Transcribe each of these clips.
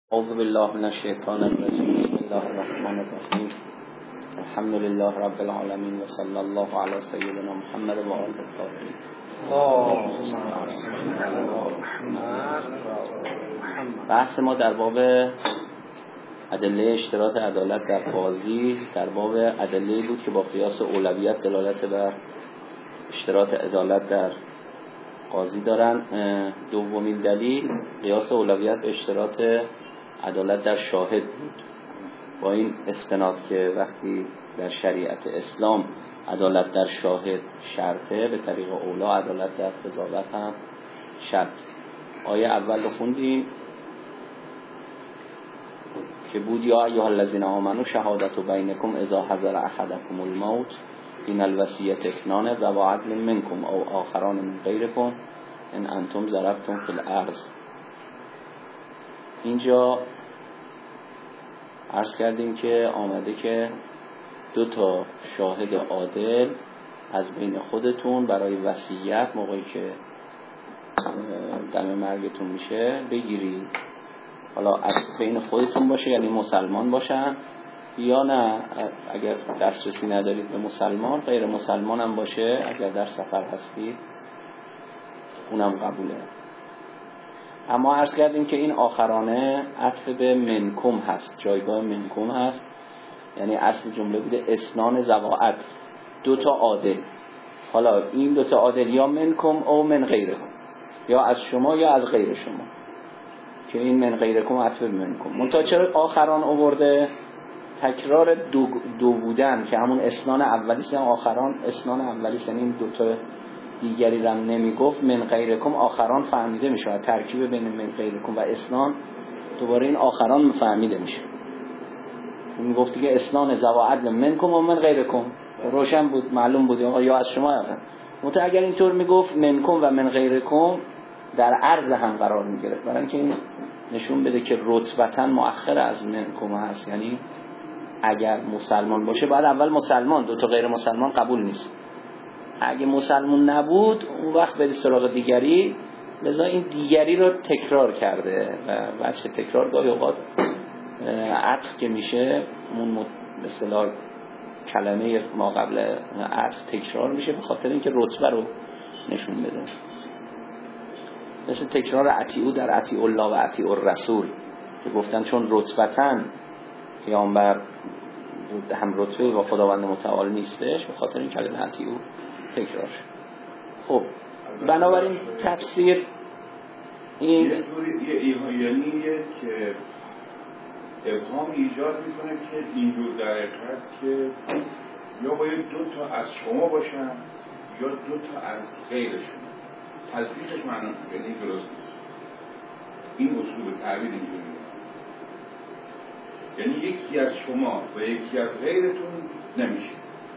اعوذ بالله من الشیطان الرجیم. بسم الله الرحمن الرحیم. الحمد لله رب العالمین و صلی الله علی سیدنا محمد و آله الطاهرین. بحث ما در باب ادله اشتراط عدالت در قاضی، در باب ادله بود که با قیاس اولویت دلالت بر اشتراط عدالت در قاضی دارن. دومین دلیل قیاس اولویت به اشتراط عدالت در شاهد بود، با این استناد که وقتی در شریعت اسلام عدالت در شاهد شرطه، به طریق اولا عدالت در قضاوت هم شرط. آیه اول رو خوندیم که بود یا ایها الذین آمنوا شهادت بینکم اذا حضر احدکم الموت این الوصیة اثنان ذو عدل منکم او آخران من غیرکم ان انتم ضربتم فی الارض. اینجا عرض کردیم که آمده که 2 شاهد عادل از بین خودتون برای وصیت موقعی که دم مرگتون میشه بگیرید. حالا از بین خودتون باشه یعنی مسلمان باشن، یا نه اگر دسترسی ندارید به مسلمان، غیر مسلمان هم باشه اگر در سفر هستید اونم قبوله. اما عرض کردیم که این آخرانه عطف به منکم هست، جایگاه منکم هست، یعنی اصل جمله بوده اسنان زواعد 2 عادل. حالا این 2 عادل یا منکم او من غیرکم، یا از شما یا از غیر شما، که این من غیرکم عطف به منکم. منتها چرا آخران آورده؟ تکرار دو بودن که همون اسنان اولیست، آخران اسنان اولیست، یعنی این 2 دیگری را نمیگفت من غیرکم آخران فهمیده میشه، ترکیب بین من غیرکم و اسنان دوباره این آخران فهمیده میشه. میگفتی که اسنان ذو عدل منکم و من غیرکم، روشن بود، معلوم بود یا از شما. منتها اگر اینطور میگفت منکم و من غیرکم در عرض هم قرار میگرفت، برای اینکه این نشون بده که رتبتاً مؤخر از منکم هست، یعنی اگر مسلمان باشه باید اول مسلمان، 2 غیر مسلمان قبول نیست. اگه مسلمان نبود اون وقت برید سراغ دیگری. لذا این دیگری رو تکرار کرده و وجه تکرار گاهی اوقات عطف که میشه اون به اصطلاح کلمه ما قبل عطف تکرار میشه به خاطر اینکه رتبه رو نشون بده. مثل تکرار اطیعو در اطیع الله و اطیع الرسول که گفتن چون رتبتاً پیامبر هم رتبه با خداوند متعال نیستش، به خاطر این کلمه اطیعو تکرار شد. خب بنابراین تفسیر این یه ایهایانیه که ابهام ایجاد میکنه که این دو در حقیقت که یا باید 2 از شما باشن یا 2 از غیر شما. تلفیقش معنی یعنی درست نیست. این اصول تعبیر اینجوریه، یعنی یکی از شما و یکی از غیرتون نمیشه.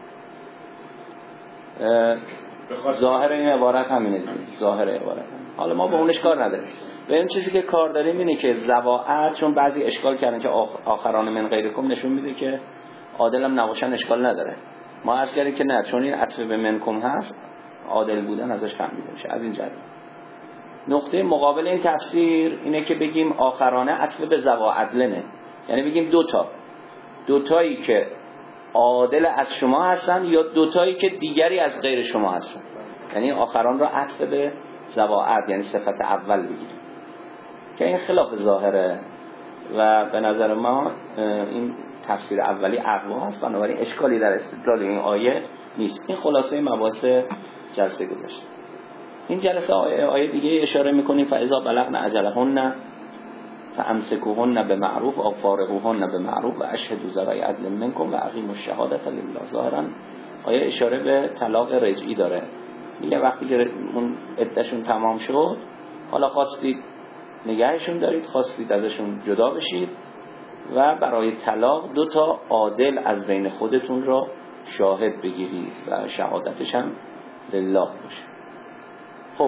ظاهر این عبارت همینه دیگه، ظاهر عبارت. حالا ما با اونش کار نداریم. به این چیزی که کار داریم اینه که زواعد، چون بعضی اشکال کردن که آخران من غیرکم نشون میده که عادل هم نباشن اشکال نداره. ما عرض کردیم که نه، چون این عطف به منکم هست عادل بودن ازش فهمیده میشه. از این جهت نقطه مقابل این تفسیر اینه که بگیم آخرانه عطف به زواعدلنه، یعنی بگیم 2 تایی که عادل از شما هستن یا 2 تایی که دیگری از غیر شما هستن، یعنی آخران را عطف به زواعد یعنی صفت اول بگیریم، که این خلاف ظاهره و به نظر ما این تفسیر اولی اقوا هست. بنابراین اشکالی در استدلال این آیه نیست. این خلاصه مباحث جلسه گذشته. این جلسه آیه دیگه اشاره میکنیم فاذا بلغن اجلهن فامسکوهن بمعروف او فارقوهن بمعروف و اشهدوا ذوی عدل منکم و اقیموا الشهادة لله. ظاهرا آیه اشاره به طلاق رجعی داره، میگه وقتی که اون عدتشون تمام شد، حالا خواستید نگهشون دارید، خواستید ازشون جدا بشید و برای طلاق 2 عادل از بین خودتون را شاهد بگیرید و شهادتش هم لله باشه. خب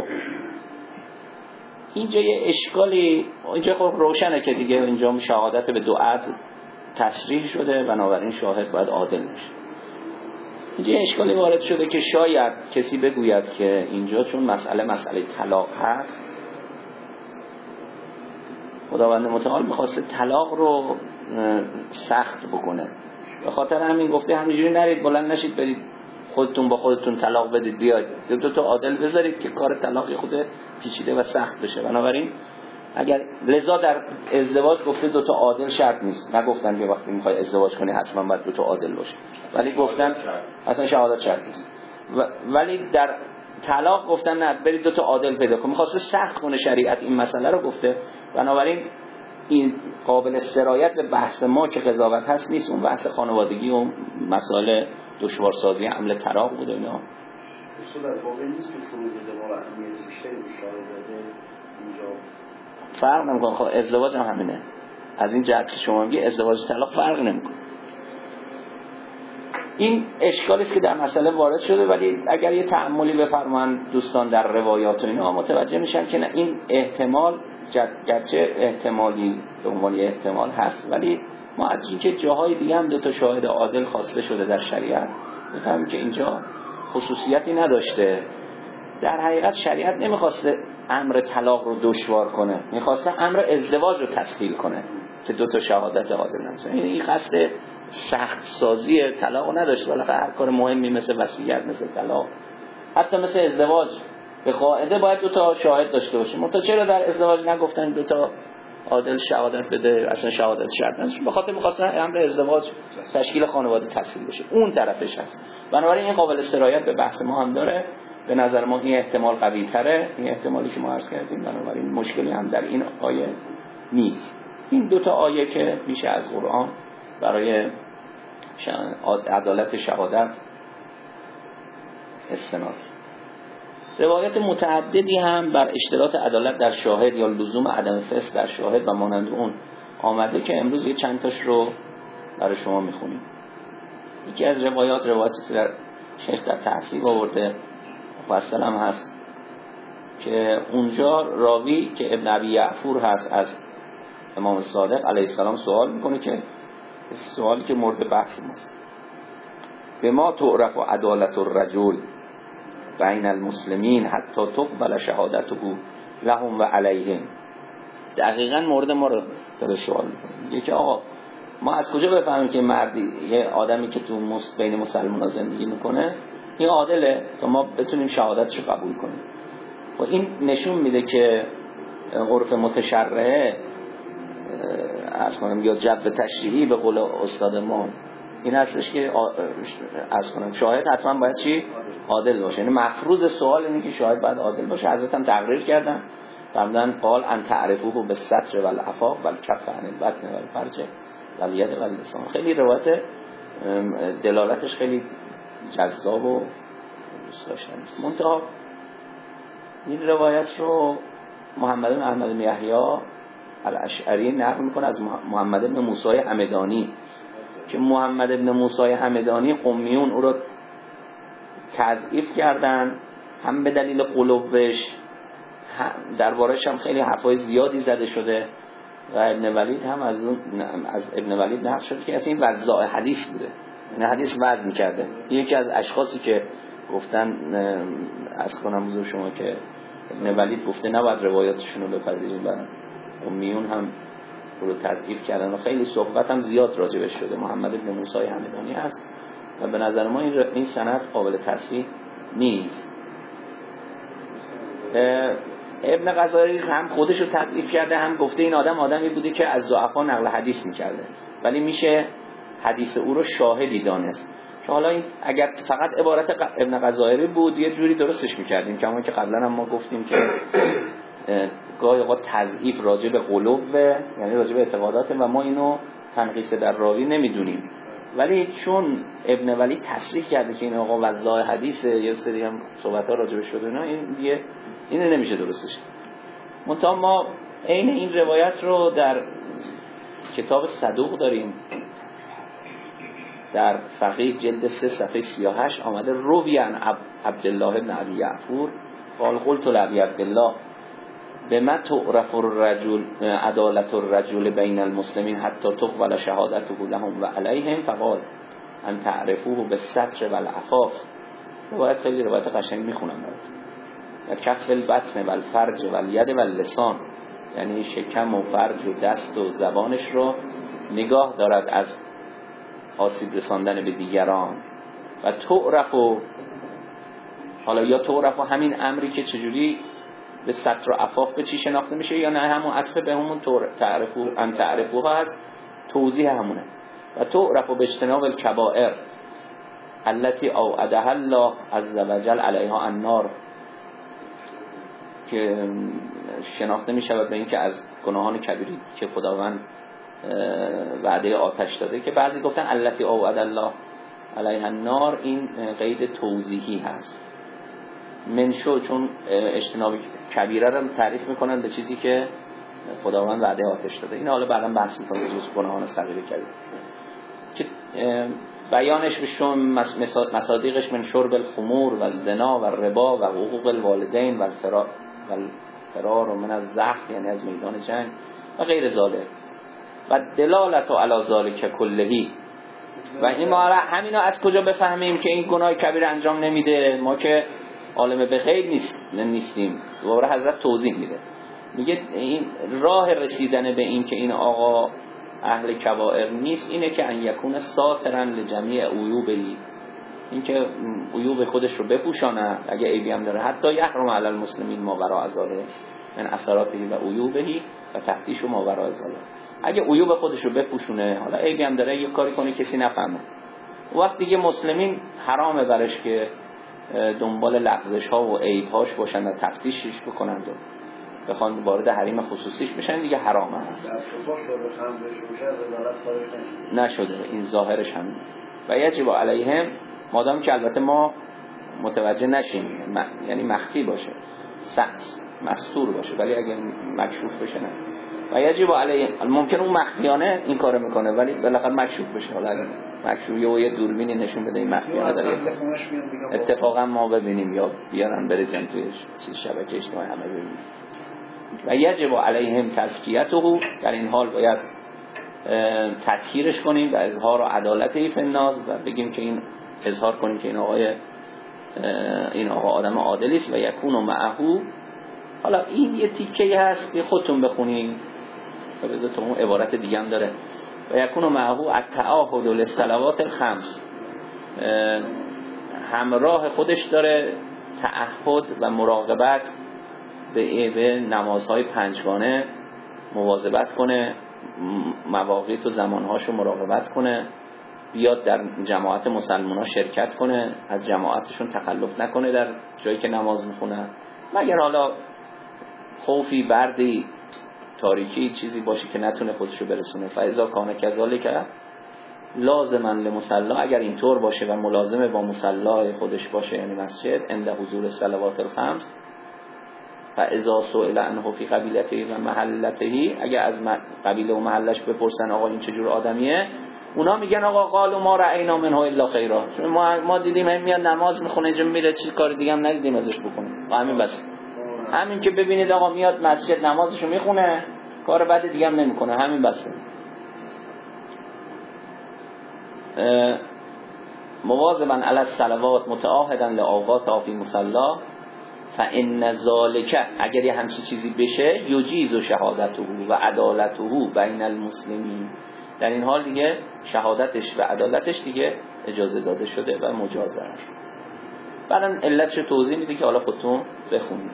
اینجا یه اشکالی، اینجا خب روشنه که دیگه اینجا شهادت به 2 عدل تصریح شده، بنابراین شاهد باید عادل باشه. اینجا یه اشکالی وارد شده که شاید کسی بگوید که اینجا چون مسئله طلاق هست، خداوند متعال میخواسته طلاق رو سخت بکنه، به خاطر همین گفته همینجوری نرید بلند نشید برید خودتون با خودتون طلاق بدید، بیاید دو تا عادل بذارید که کار طلاقی خود پیچیده و سخت بشه. بنابراین اگر لذا در ازدواج گفته دو تا عادل شرط نیست، نگفتن که وقتی میخوای ازدواج کنی حتما باید دو تا عادل باشه، ولی گفتن اصلا شهادت شرط نیست. ولی در طلاق گفتن نه برید دو تا عادل پیدا کن، میخواسته سخت کنه شریعت این مسئله رو گفته. بنابراین این قابل سرایت به بحث ما که قضاوت هست نیست، اون بحث خانوادگی و مسائل دشوارسازی عمل طلاق بود اینا. اصلا از واقع نیست که فروض ما و اهمیت بیشتری به شاهد داده اینجا فرق نمیکنه. خب ازدواج هم همینه، از این جهت که شما میگی ازدواج طلاق فرق نمیکنه. این اشکالی است که در مسئله وارد شده، ولی اگر یه تأملی بفرمایند دوستان در روایات و اینا متوجه میشن که نه این احتمال گرچه احتمالی به عنوان احتمال هست، ولی ما از اینکه جاهای دیگه هم دو تا شاهد عادل خواسته شده در شریعت میفهمیم که اینجا خصوصیتی نداشته. در حقیقت شریعت نمیخواسته امر طلاق رو دشوار کنه، میخواسته امر ازدواج رو تسهیل کنه که دو تا شهادت عادل نمیشه. این قصد سخت سازی طلاق رو نداشت، ولی هر کار مهمی مثل وصیت، مثل طلاق، حتی مثل ازدواج به قاعده باید دو تا شاهد داشته باشه. منتها چرا در ازدواج نگفتن دو تا عادل شهادت بده؟ اصلا شهادت شرط نیست، به خاطر می‌خواستن امر ازدواج تشکیل خانواده تسهیل بشه. اون طرفش هست. بنابراین این قابل سرایت به بحث ما هم داره. به نظر ما این احتمال قوی تره، این احتمالی که ما عرض کردیم. بنابراین مشکلی هم در این آیه نیست. این دو تا آیه که میشه از قرآن برای عدالت شهادت استناد. روایت متعددی هم بر اشتراط عدالت در شاهد یا لزوم عدم فسق در شاهد و مانند اون آمده که امروز یه چند تاش رو برای شما میخونیم. یکی از روایاتی در شیخ در تحصیل آورده مفصل هم هست که اونجا راوی که ابن ابی یعفور هست از امام صادق علیه السلام سوال میکنه که سوالی که مورد بحث ماست: به ما تعرف عدالت الرجل بین المسلمین حتی تقبل شهادته لهم و علیهم. دقیقاً مورد ما رو داره سوال میکنه، میگه که آقا ما از کجا بفهمیم که مردی یه آدمی که تو بین مسلمان‌ها زندگی میکنه این عادله تا ما بتونیم شهادتش رو قبول کنیم؟ و این نشون میده که عرف متشرعه از کنم یا جبر تشریعی به قول استاد ما این هستش که از کنم شاهد حتما باید چی؟ عادل باشه. یعنی مفروض سوال اینه که شاهد باید عادل باشه. حضرت هم تقریر کردن فرمودن قال ان تعرفوه بالستر والعفاف والکف عن البطن والفرج والید واللسان. خیلی روایت دلالتش خیلی جذاب و دوست داشتنی است. منتها این روایت رو محمد بن احمد بن یحیی الاشعری نقل میکنه از محمد بن موسی همدانی که محمد بن موسی همدانی قمیون او رو تضعیف کردن، هم به دلیل قلوبش، دربارش هم خیلی حرفای زیادی زده شده و ابن ولید هم از ابن ولید نقل شد که اصلا این وضاع حدیث بوده، این حدیث وضع میکرده. یکی از اشخاصی که گفتن از کنم حضور شما که ابن ولید گفته نباید روایاتشون رو بپذیریم و امیون هم رو تضعیف کردن و خیلی صحبت هم زیاد راجبش شده. محمد بن موسی همدانی هست و به نظر ما این سند قابل تصحیح نیست. ابن غزالی هم خودش رو تضعیف کرده، هم گفته این آدمی بوده که از ضعفا نقل حدیث میکرده، ولی میشه حدیث او رو شاهدی دانست. که حالا این اگر فقط عبارت ابن غزالی بود یه جوری درستش میکردیم، کما که قبلا هم ما گفتیم که گاهی اوقات تضعیف راجع به قلوب یعنی راجع به اعتقادات و ما اینو تنقیص در راوی نمیدونیم، ولی چون ابن ولی تصریح کرده که این آقا وضاح حدیثه، یه سری هم صحبت‌ها راجع به شده نه، این دیگه اینو نمیشه درستش. منتها ما عین این روایت رو در کتاب صدوق داریم، در فقیه جلد 3 صفحه 38 آمده روی عن عبدالله بن ابی یعفور قال قلت لابی عبدالله بما تعرف الرجل عدالت الرجل بین المسلمین حتی تقبل شهادته لهم و علیهم فقال ان تعرفوه بالستر والعفاف. روایت خیلی روایت قشنگ میخونم برات. کف البطن والفرج والید واللسان یعنی شکم و فرج و دست و زبانش رو نگاه دارد از آسیب رساندن به دیگران. و تعرف و حالا یا تعرف و همین امری که چجوری به ستر و عفاف به چی شناخته میشه، یا نه همون عطف به همون تعرفو ان تعرفوها هست، توضیح همونه. و تعرف به اجتناب الکبائر التي اوعدها الله عز وجل علیها النار، که شناخته میشود به این که از گناهان کبیری که خداوند وعده آتش داده، که بعضی گفتن التي اوعد الله علیها النار، این قید توضیحی هست. منشو چون اجتناب کبیره رو تعریف میکنن به چیزی که خداوند وعده آتش داده. این حالا بعداً بحث میکنه جز گناهان صغیره کبیره که بیانش بشون مصادیقش من شرب الخمور و الزنا و الربا و حقوق الوالدین و الفرار من الزحف، یعنی از میدان جنگ و غیر ذالک. و دلالت علی ذالک کلهی. و این ما همینا از کجا بفهمیم که این گناه کبیر انجام نمیده؟ ما که عالم به غیب نیستیم. دوباره حضرت توضیح میده، میگه این راه رسیدن به این که این آقا اهل کبائر نیست اینه که ان یکون ساترا لجمیع عیوبهی، این که عیوب خودش رو بپوشانه، اگه عیبی هم داره حتی یحرم علی المسلمین ما وراء ذلک من اثراته و عیوبهی و تفتیش ما وراء ذلک. اگه عیوب خودش رو بپوشونه، حالا عیبی هم داره، یه کاری کنه کسی نفهمه، وقتی دیگه مسلمین حرامه برش که دنبال لغزش ها و عیب هاش باشن و تفتیشش بکنن و بخوان وارد حریم خصوصیش بشن، دیگه حرامه. نشده، این ظاهرش هم. و یجب علیهم، مادام که البته ما متوجه نشیم، یعنی مخفی باشه، مستور باشه، ولی اگه مکشوف بشه نه. و یجب علیهم، ممکن اون مخفیانه این کارو میکنه ولی بالاخره مکشوف بشه. حالا اگه مکشوف یه دوربینی نشون بده این مخفیانه داره، اتفاقا ما ببینیم یا بیارن بریزن توی شبکه اجتماعی همه ببینیم. و یجب علیهم تزکیته، در این حال باید تطهیرش کنیم و اظهار و عدالتی فی الناس، و بگیم که این اظهار کنیم که این آقا آدم عادلی است. و یکون معه، حالا این یه تیکه هست که خودتون بخونین و بذارتون اون عبارت دیگه هم داره. و یکون معه التعاهد للصلوات الخمس، همراه خودش داره تعهد و مراقبت به نمازهای پنجگانه مواظبت کنه، مواقیت و زمانهاشو مراقبت کنه، بیاد در جماعت مسلمان‌ها شرکت کنه، از جماعتشون تخلف نکنه در جایی که نماز میخونه، مگر حالا خوفی، بردی، تاریکی، چیزی باشه که نتونه خودشو برسونه. فاذا کان کذالک لازما لمصلی، اگر اینطور باشه و ملازمه با مصلی خودش باشه، یعنی مسجد، عند حضور الصلوات الخمس، فاذا سئل عنه فی قبیلته و محلته، اگر از قبیله و محلش بپرسن آقا این چجور آدمیه، اونا میگن آقا قالوا ما رأینا منه الا خیرا، ما دیدیم این میاد نماز میخونه اینجا میره، چیز کار دیگه هم ندیدیم ازش بکنه. همین بس، همین که ببینید آقا میاد مسجد نمازشو میخونه، کار بعد دیگه هم نمیکنه، همین بس. مواظبا علی الصلوات متعاهدا لاوقات فی مصلا، فان ذلک، اگر یه همچین چیزی بشه، یجیز شهادته و عدالته بین المسلمین، در این حال دیگه شهادتش و عدالتش دیگه اجازه داده شده و مجاز است. بعدم علتش توضیح میده که حالا خودتون بخونید.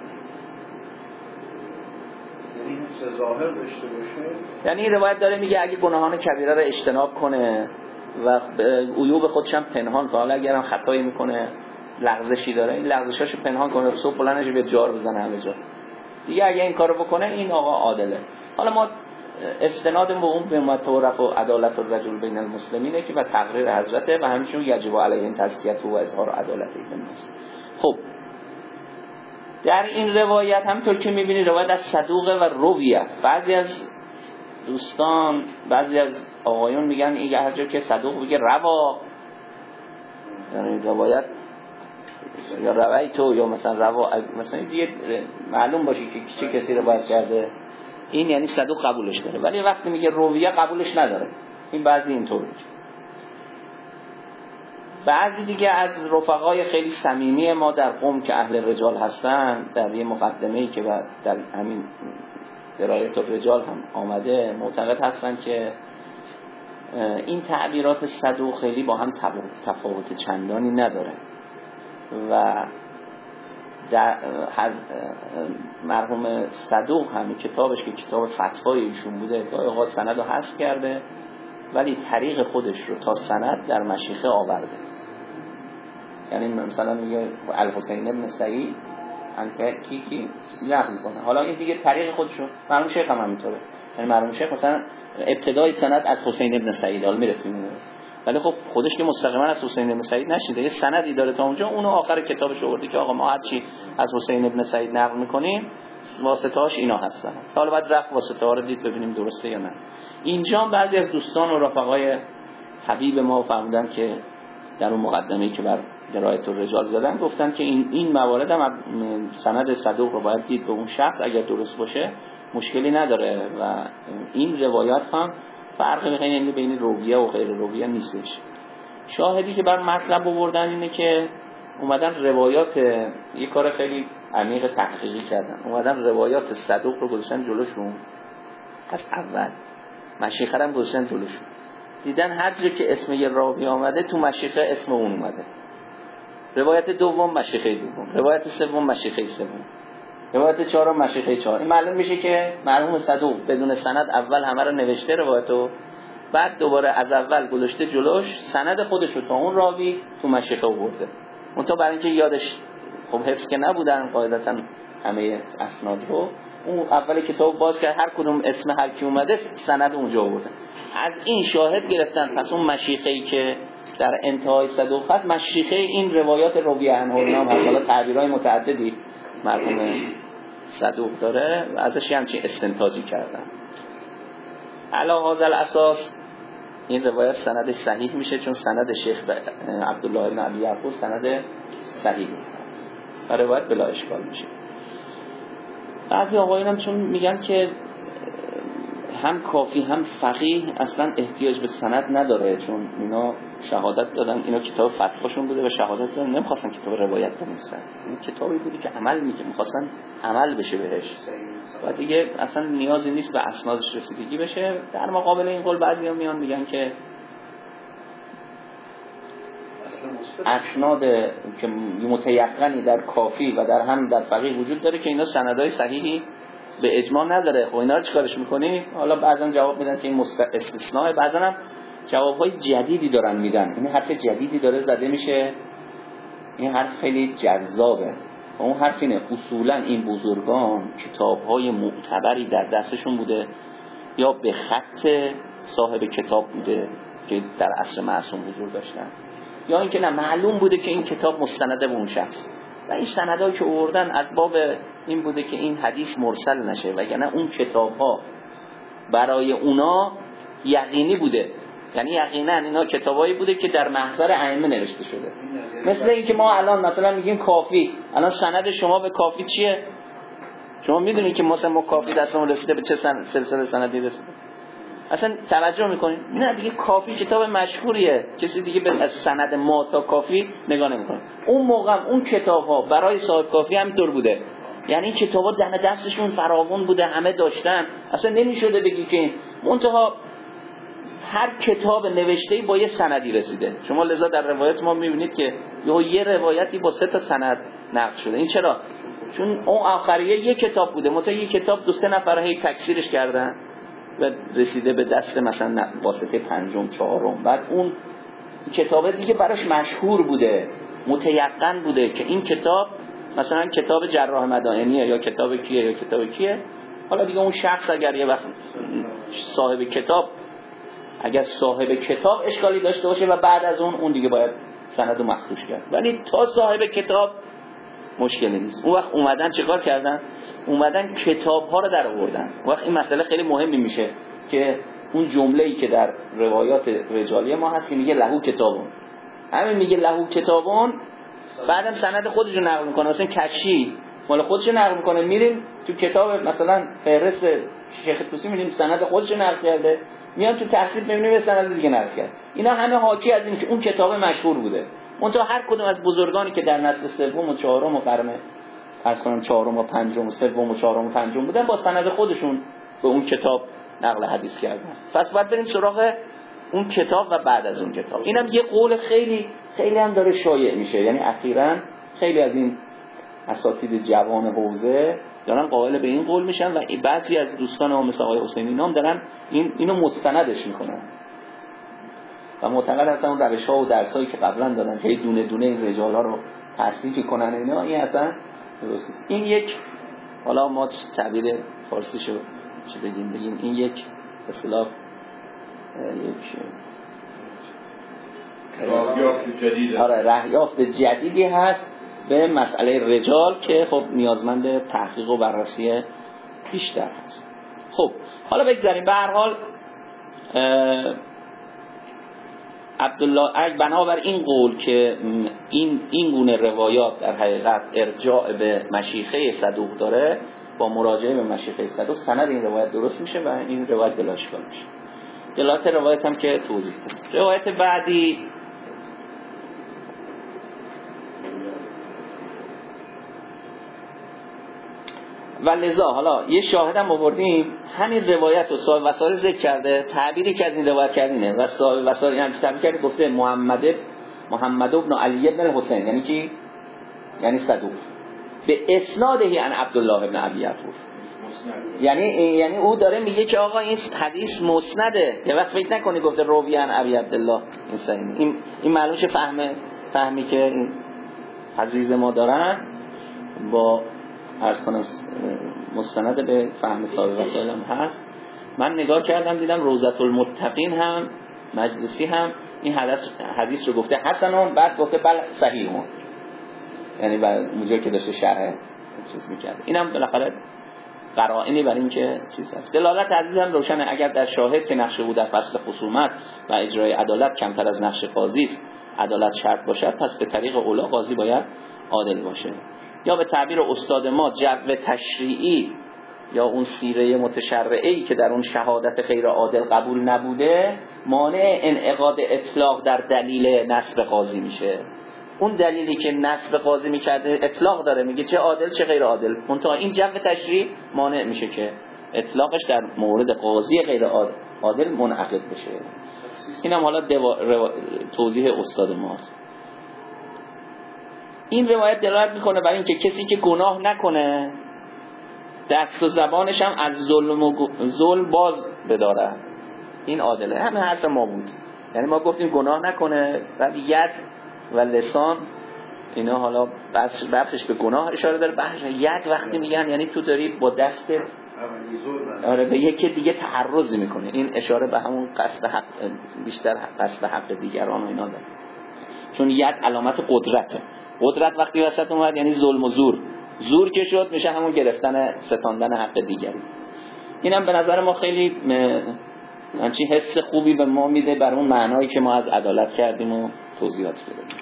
یعنی ظاهر داشته باشه، یعنی این روایت داره میگه اگه گناهان کبیره رو اجتناب کنه و عیوب خودش هم پنهان کنه، حالا اگرم خطایی میکنه، لغزشی داره، این لغزشاشو پنهان کنه، صبح بلندش به جار بزنه همه جا دیگه، اگه این کارو بکنه این آقا عادله. حالا ما استناد به اون به متعارف و عدالت الرجل بین المسلمینه که و تقریر حضرته و همچنین یجب علیه تزکیه و اظهار عدالت الناس. خب در این روایت همونطور که میبینی روایت از صدوقه و رویه، بعضی از دوستان، بعضی از آقایون میگن این هر جا که صدوق بگه روا، یعنی روایت یا روایتو یا مثلا روا، مثلا دیگه معلوم باشه که چه کسی روایت کرده، این یعنی صدوق قبولش داره، ولی وقتی میگه رویه قبولش نداره. این بعضی اینطور میگه. بعضی دیگه از رفقای خیلی صمیمی ما در قم که اهل رجال هستن، در یه مقدمه‌ای که در همین درایت الرجال هم آمده معتقد هستن که این تعبیرات صدوق خیلی با هم تفاوت چندانی نداره و در مرحوم صدوق هم کتابش که کتاب فتوای ایشون بوده گاهی اوقات سند رو حذف کرده ولی طریق خودش رو تا سند در مشیخه آورده. یعنی مثلا میگه الحسین بن سعید کی نقل میکنه، حالا این دیگه طریق خودش رو مرحوم شیخ هم همینطوره. یعنی مرحوم شیخ مثلا ابتدای سند از حسین بن سعید حالا میرسیم، ولی خب خودش که مستقیما از حسین بن سعید نشیده، یه سندی داره تا اونجا، اونو آخر کتابش آورده که آقا ما هر چی از حسین بن سعید نقل میکنیم واسطه‌اش اینا هستن. حالا بعد رفت واسطه‌ها رو دید ببینیم درسته یا نه. اینجا بعضی از دوستان و رفقای حبیب ما فرمودن که در اون مقدمه‌ای که بر درایت الرجال زدن گفتن که این موارد هم سند صدوق رو باید دید به اون شخص، اگر درست باشه مشکلی نداره و این روایات هم فرق بین رویه و غیر رویه نیستش. شاهدی که بر مطلب آوردن اینه که اومدن روایات، یه کار خیلی عمیق تحقیقی کردن، اومدن روایات صدوق رو گذاشتن جلوشون از اول، مشیخه هم گذاشتن جلوشون، دیدن هر جا که اسم یه راوی آمده تو مشیخه اسم اون اومده، روایت دوم مشیخه دوم، روایت سوم مشیخه سوم، روایت چهارم مشیخه چهار. این معلوم میشه که مرحوم صدوق بدون سند اول همه رو نوشته روایتو، بعد دوباره از اول گذاشته جلوش سند خودش رو تا اون راوی تو مشیخه آورده. منتها برای اینکه یادش خب حفظ که نبودن قاعدتا همه اسناد رو، اون اول کتاب باز کرد هر کدوم اسم هر کی اومده سند اونجا آورده. از این شاهد گرفتن پس اون مشیخه‌ای که در انتهای صدوق هست مشیخه این روایات روی انهرنام هست. حالا تعبیرهای متعددی مرحوم صدوق داره و ازش همچین استنتاجی کردن. علی هذا الاساس این روایت سند صحیح میشه، چون سند شیخ عبدالله بن ابی یعقوب سند صحیح است و روایت بلا اشکال میشه. بعضی آقایون هم چون میگن که هم کافی هم فقیه اصلا احتیاج به سند نداره، چون اینا شهادت دادن، اینا کتاب فتواشون بوده و شهادت دادن، نمیخواستن کتاب روایت بنویسن، این کتابی بودی که عمل میخواستن عمل بشه بهش و دیگه اصلا نیازی نیست به اسنادش رسیدگی بشه. در مقابل این قول بعضی هم میان میگن که اسناد که متيقنی در کافی و در هم در فقیه وجود داره که اینا سندهای صحیحی به اجماع نداره. خب اینا رو چیکارش میکنی؟ حالا بعضن جواب میدن که این استثناء، بعضن هم جوابهای جدیدی دارن میدن، این حرف جدیدی داره زده میشه، این حرف خیلی جذابه. و اون حرف اینه اصولا این بزرگان کتابهای معتبری در دستشون بوده یا به خط صاحب کتاب بوده که در عصر معصوم حضور داشتن، یا اینکه نه معلوم بوده که این کتاب مستنده به اون شخص و این سندایی که آوردن از باب این بوده که این حدیث مرسل نشه، وگرنه اون کتاب‌ها برای اونا یقینی بوده، یعنی یقینا اینا کتابایی بوده که در محضر ائمه نوشته شده. مثل اینکه ما الان مثلا میگیم کافی، الان سند شما به کافی چیه؟ شما میدونید که مثلا ما کافی دستمون رسیده به چه سلسله سندی رسیده؟ اصلا توجه میکنید؟ نه دیگه کافی کتاب مشهوریه، کسی دیگه به سند ما تا کافی نگاه نمیکنه. اون موقع اون کتاب‌ها برای صاحب کافی همینطور بوده، یعنی این کتاب‌ها دم دستشون فراوان بوده، همه داشتن، اصلا نمیشده بگی که منتها هر کتاب نوشته‌ای با یه سندی رسیده. شما لذا در روایت ما میبینید که یه روایتی با 3 تا سند نقل شده. این چرا؟ چون اون آخریه یه کتاب بوده، منتها یه کتاب 2-3 نفر هی تکثیرش کردن و رسیده به دست مثلا واسطه 5م 4م، بعد اون کتاب دیگه براش مشهور بوده، متيقن بوده که این کتاب مثلا کتاب جراح مدائنیه یا کتاب کیه یا کتاب کیه. حالا دیگه اون شخص اگر یه وقت صاحب کتاب اشکالی داشته باشه و بعد از اون دیگه باید سند رو مخدوش کرد، ولی تا صاحب کتاب مشکلی نیست. اون وقت اومدن چیکار کردن؟ اومدن کتاب‌ها رو در آوردن. اون وقت این مسئله خیلی مهمی میشه که اون جمله‌ای که در روایات رجالی ما هست که میگه لهو کتابون، همین میگه لهو کتابون، بعدم سند خودش رو نقل میکنه، مثلا کشی مال خودش رو نقل میکنه، میریم تو کتاب مثلا فهرست شیخ طوسی میریم سند خودش رو نقل کرده، میان تو تحصیل میبینیم سند دیگه نقل کرد. اینا همه حاکی از این که اون کتاب مشهور بوده. منتها هر کدوم از بزرگانی که در نسل 3 و 4 و قرن عرض کنم چهارم و پنجم و سوم و چهارم و پنجم بودن، با سند خودشون به اون کتاب نقل حدیث کردن. پس باید بریم سراغ اون کتاب و بعد از اون کتاب. اینم یه قول خیلی خیلی هم داره شایع میشه، یعنی اخیراً خیلی از این اساتید جوان حوزه دارن قائل به این قول میشن و بعضی از دوستان ما مثل آقای حسینی نام دارن اینو مستندش میکنن و معتقد هستن اون روش‌ها و درسایی که قبلا دادن که دونه دونه این رجالا رو تصدیق کنن اینا، این اصلا درست نیست. این یک، حالا ما تعبیر فارسیشو چی بگیم این یک اصطلاح یک راهیافت جدیده. آره راهیافت جدیدی هست به مسئله رجال که خب نیازمند تحقیق و بررسی بیشتر هست. خب حالا بگذاریم. به هر حال عبدالله بنابر این قول که این گونه روایات در حقیقت ارجاع به مشیخه صدوق داره، با مراجعه به مشیخه صدوق سند این روایت درست میشه و این روایت دلاشکار میشه. دلالت روایت هم که توضیح دادم. روایت بعدی و لذا حالا یه شاهدم آوردیم، همین روایت رو صاحب وسائل ذکر کرده، تعبیری که از این روایت کردینه و صاحب وسائل یعنی تعبیر کرده، گفته محمد ابن علی ابن حسین، یعنی کی؟ یعنی صدوق، به اسنادهی عن عبدالله ابن ابی عفور، یعنی او داره میگه که آقا این حدیث مسنده. یه وقت فکر نکنی گفته روی عن ابی عبدالله، این صحیح، این معلومه چه فهمی که این حدیث ما دارن با عرض کنم مستند به فهم صاحب وسائل هم هست. من نگاه کردم دیدم روضة المتقین هم مجلسی هم این حدیث رو گفته حسنون، بعد گفته بل صحیحون، یعنی اونجا که داشته شرح چیز میکرد. اینم بالاخره قرائنی برای این که چیز هست. دلالت حدیث هم روشنه. اگر در شاهد که نقش او در فصل خصومت و اجرای عدالت کمتر از نقش قاضی است، عدالت شرط باشد، پس به طریق اولا قاضی باید عادل باشه. یا به تعبیر استاد ما جو تشریعی یا اون سیره متشرعی که در اون شهادت غیر عادل قبول نبوده، مانع انعقاد اطلاق در دلیل نصب قاضی میشه. اون دلیلی که نصب قاضی میکرده اطلاق داره، میگه چه عادل چه غیر عادل، منتها این جو تشریعی مانع میشه که اطلاقش در مورد قاضی غیر عادل منعقد بشه. اینم حالا توضیح استاد ماست. این روایت دلالت میکنه برای اینکه کسی که گناه نکنه دست و زبانش هم از ظلم باز بداره، این عادله. همه حرف ما بود، یعنی ما گفتیم گناه نکنه و ید و لسان اینا حالا برخش به گناه اشاره داره، بخش ید وقتی میگن یعنی تو داری با دست به یکی دیگه تعرض میکنه، این اشاره به همون قصد حق، بیشتر قصد حق دیگران و اینا داره، چون ید علامت قدرته. قدرت وقتی وسط اومد یعنی ظلم و زور که شد میشه همون گرفتن ستاندن حق دیگری. اینم به نظر ما خیلی همچی حس خوبی به ما میده بر اون معنایی که ما از عدالت کردیم و توضیحات بدیم.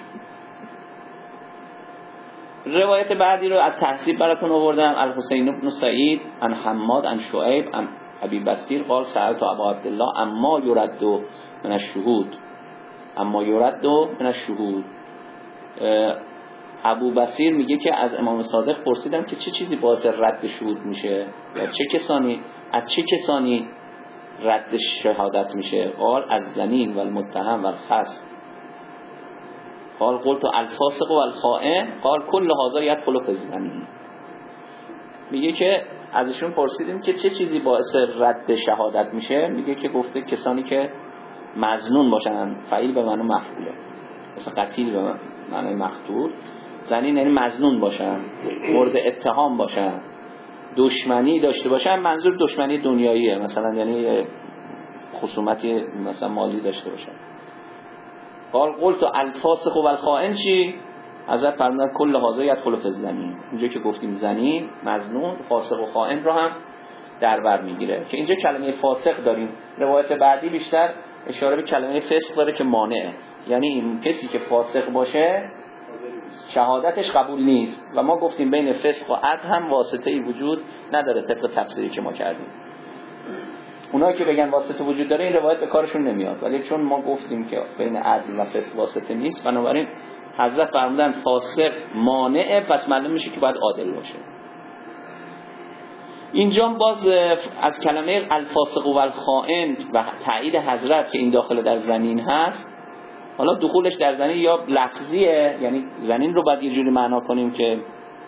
روایت بعدی رو از تحصیل براتون آوردم. الحسین بن سعید عن حماد عن شعیب عن ابی بصیر قال سألت ابا عبدالله اما یرد من الشهود. ابو بصیر میگه که از امام صادق پرسیدم که چه چیزی باعث رد شهود میشه و از چه کسانی رد شهادت میشه؟ قال از زنین و المتهم و الخصم. قال قلت الفاسق و الخائن قال کل هذا يدخل في الزنین. میگه که ازشون پرسیدیم که چه چیزی باعث رد شهادت میشه، میگه که گفته کسانی که مظنون باشن، فعیل به معنی مفعوله، مثلا قتیل به معنی مقتول، زنین یعنی مظنون باشن، مورد اتهام باشن، دشمنی داشته باشن، منظور دشمنی دنیاییه، مثلا یعنی خصومتی مثلا مالی داشته باشن. قال قلت الفاسق و الخائن چی؟ حضرت فرمودن کل هذا يدخل في الزنین. اینجا که گفتیم زنی، مظنون، فاسق و خائن رو هم در بر میگیره که اینجا کلمه فاسق داریم. روایت بعدی بیشتر اشاره به کلمه فسق داره که مانعه، یعنی این کسی که فاسق باشه شهادتش قبول نیست و ما گفتیم بین فسق و عدل هم واسطه‌ای وجود نداره طبق تفسیری که ما کردیم. اونایی که بگن واسطه وجود داره این روایت به کارشون نمیاد، ولی چون ما گفتیم که بین عدل و فسق واسطه نیست، بنابراین حضرت فرمودن فاسق مانعه، پس معلوم میشه که باید عادل باشه. اینجا باز از کلمه الفاسق و الخائن و تایید حضرت که این داخل در زنین هست، حالا دخولش در زنین یا لفظیه، یعنی زنین رو باید یه جوری معنا کنیم که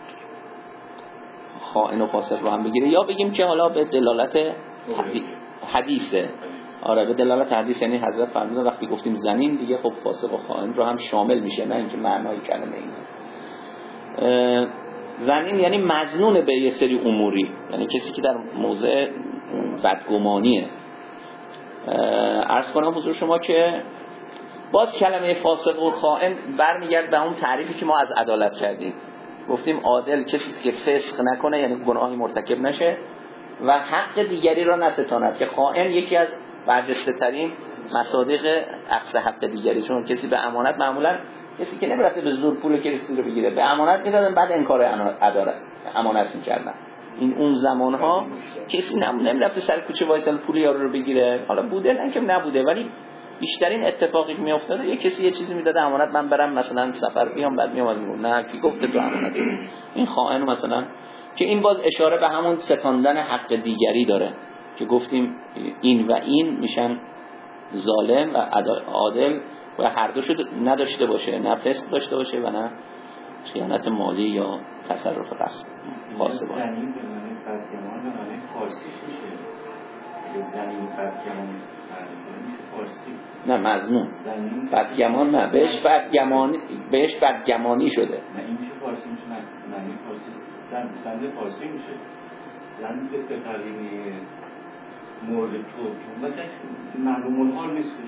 خائن و فاسق رو هم بگیره، یا بگیم که حالا به دلالت حدیثه. آره به دلالت حدیث، یعنی حضرت فرمودن وقتی گفتیم زنین دیگه خب فاسق و خائن رو هم شامل میشه، نه اینکه معنای کلمه اینه. زنین یعنی مظنون به یه سری اموری، یعنی کسی که در موضع بدگمانیه. عرض کنم حضور شما که باز کلمه فاسق و خائن برمیگرد به اون تعریفی که ما از عدالت کردیم. گفتیم عادل کسی که فسق نکنه، یعنی گناهی مرتکب نشه و حق دیگری را نستاند، که خائن یکی از برجسته ترین مصادیق اخذ حق دیگری، چون کسی به امانت معمولا کسی که نمیرفته به زور پول کسی رو بگیره، به امانت میدادن بعد انکار امانت میکردن. این اون زمانها کسی نمیرفته سر کوچه وایسال پول یارو رو بگیره، حالا بوده نه که نبوده، ولی بیشترین اتفاقی که میافتاده یه کسی یه چیزی میداده امانت، من برم مثلا سفر بیام، بعد میومد میگم نه کی گفته تو امانت. این خائن مثلا، که این باز اشاره به همون ستاندن حق دیگری داره که گفتیم این و این میشن ظالم و عادل و هر دوشو نداشته باشه، نه فسق داشته باشه و نه خیانت مالی یا تصرف غاصبانه. زنین به معنی بدگمان به معنی فارسیش میشه، زنین بدگمان فارسی نه مظنون بدگمان نه، بهش بدگمانی شده. نه این میشه فارسی میشه، معنی فارسی زن فارسی میشه، زن به قرینه مورد تو که معلوم الحال نیستش.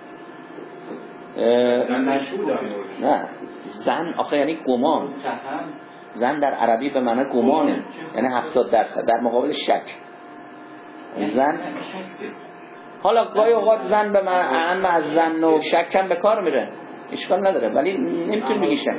نه زن آخه یعنی گمان، زن در عربی به معنی گمانه، یعنی 70% در مقابل شک. زن حالا گاهی اوقات زن به معنی اعم از زن و شک هم به کار میره، اشکال نداره، ولی نمیتونی بگی شک.